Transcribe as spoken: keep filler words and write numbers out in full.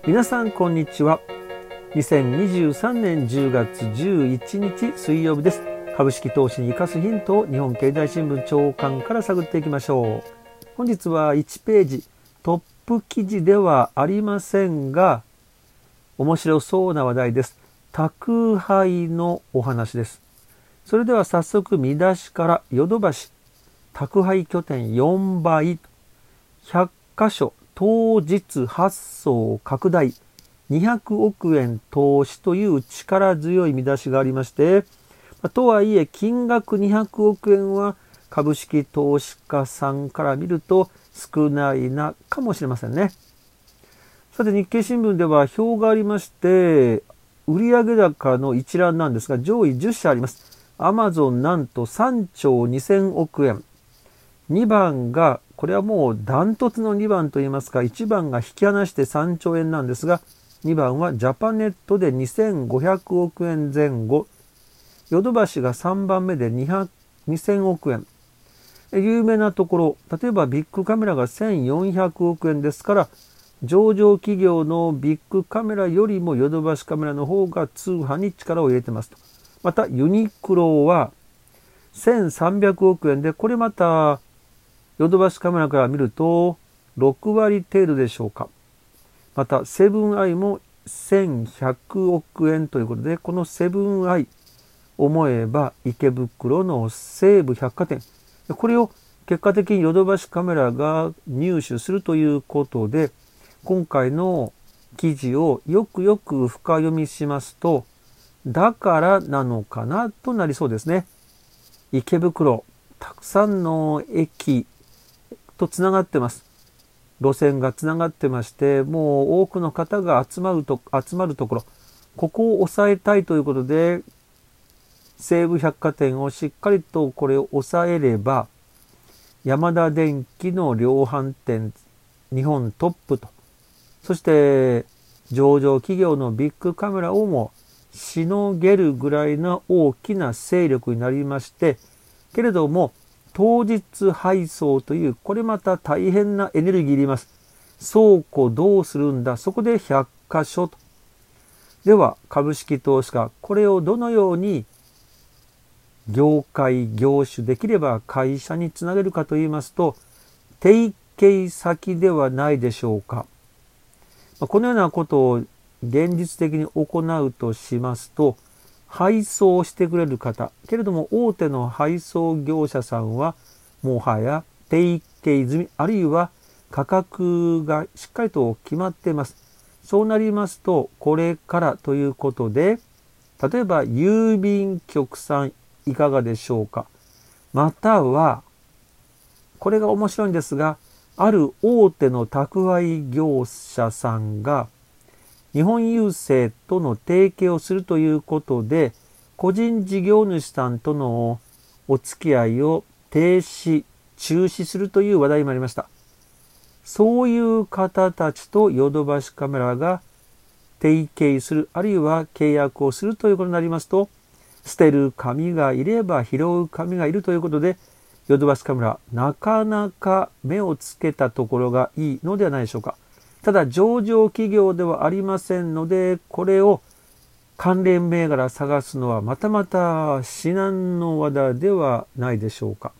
皆さんこんにちは。にせんにじゅうさんねんじゅうがつじゅういちにち水曜日です。株式投資に生かすヒントを日本経済新聞長官から探っていきましょう。本日はいちページトップ記事ではありませんが、面白そうな話題です。宅配のお話です。それでは早速見出しから、ヨドバシ宅配拠点よんばい、ひゃっかしょ当日発送拡大、にひゃくおくえん投資という力強い見出しがありまして、とはいえ金額にひゃくおくえんは株式投資家さんから見ると少ないなかもしれませんね。さて、日経新聞では表がありまして、売上高の一覧なんですが、上位じゅっしゃあります。アマゾンなんとさんちょうにせんおくえん。にばんが、これはもうダントツのにばんといいますか、いちばんが引き離してさんちょうえんなんですが、にばんはジャパネットでにせんごひゃくおくえんぜん後。ヨドバシがさんばんめでにせんおくえん。有名なところ、例えばビッグカメラがせんよんひゃくおくえんですから、上場企業のビッグカメラよりもヨドバシカメラの方が通販に力を入れてますと。またユニクロはせんさんびゃくおくえんで、これまたヨドバシカメラから見るとろくわり程度でしょうか。またセブンアイもせんひゃくおくえんということで、このセブンアイ、思えば池袋の西武百貨店、これを結果的にヨドバシカメラが入手するということで、今回の記事をよくよく深読みしますと、だからなのかなとなりそうですね。池袋、たくさんの駅とつながってます。路線がつながってまして、もう多くの方が集まると、集まるところ、ここを抑えたいということで、西武百貨店をしっかりとこれを抑えれば、ヤマダ電機の量販店日本トップと、そして上場企業のビッグカメラをもしのげるぐらいの大きな勢力になりまして、けれども当日配送という、これまた大変なエネルギーいります。倉庫どうするんだ、そこでひゃっかしょと。では株式投資家、これをどのように業界業種できれば会社につなげるかといいますと、提携先ではないでしょうか。このようなことを現実的に行うとしますと、配送してくれる方、けれども大手の配送業者さんはもはや提携済み、あるいは価格がしっかりと決まっています。そうなりますと、これからということで、例えば郵便局さんいかがでしょうか。または、これが面白いんですが、ある大手の宅配業者さんが日本郵政との提携をするということで、個人事業主さんとのお付き合いを停止、中止するという話題もありました。そういう方たちとヨドバシカメラが提携する、あるいは契約をするということになりますと、捨てる紙がいれば拾う紙がいるということで、ヨドバシカメラ、なかなか目をつけたところがいいのではないでしょうか。ただ上場企業ではありませんので、これを関連銘柄探すのはまたまた至難の業ではないでしょうか。